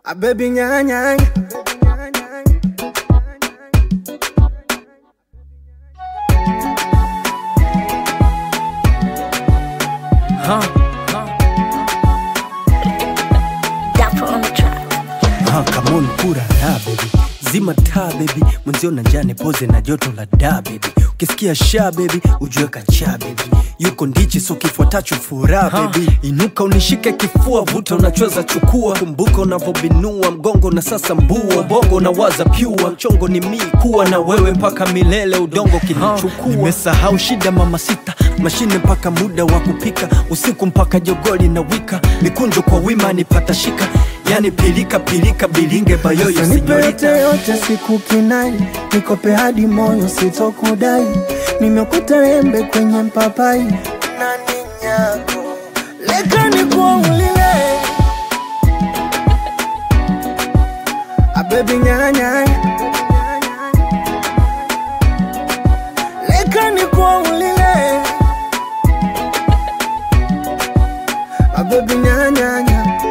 A baby nyanya. Dapper on the track. Come on, pura raha baby. Zima taa baby, mwenzio na njane pose na joto la da baby. Ukisikia sha baby, ujue kacha baby. Yuko ndichi so kifuatacho furaha baby. Inuka unishike kifua, vuta unachweza chukua. Kumbuka unavobinua mgongo na sasa mbua. Bongo na waza piua, mchongo ni mii kuwa na wewe mpaka milele udongo kinichukua. Nimesahau shida mama sita, mashine mpaka muda wa kupika. Usiku mpaka jogoli na wika, mikunjo kwa wima nipata shika. Yani pilika pilika bilinge bayoyo Nipe yote siku kinai, nikope hadi moyo sitokudai. Nimekuta embe kwenye mpapai, nani nyako leka ni kwa ulile. A baby nyanya. Leka ni kwa ulile. A baby nyanya.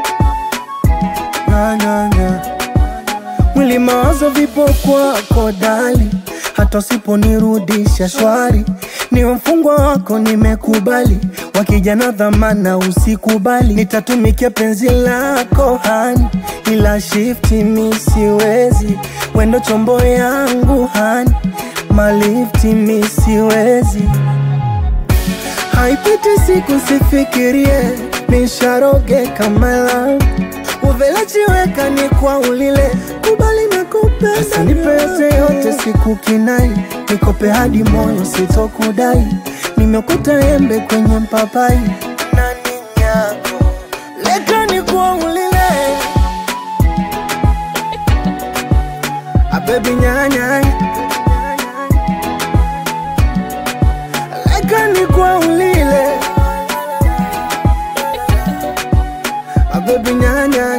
Mwili mawazo vipo kwako dali, hata usiponirudisha shwari. Ni mfungwa wako nimekubali, wakijana dhamana usikubali. Nitatumikia penzi lako hani, ila shifti mi siwezi. Wendo chombo yangu hani, malifti mi siwezi. Haipiti siku sifikirie, nisharoge kama love. Uvela chiweka ni kwa ulile, kubali na kupenda. Asa nipe yote siku kinai, nikope hadi moyo sitokudai. Nimekuta embe kwenye mpapai, nani nyako leka ni kwa ulile. A baby nyanya. Leka ni kwa ulile. A baby nyanya.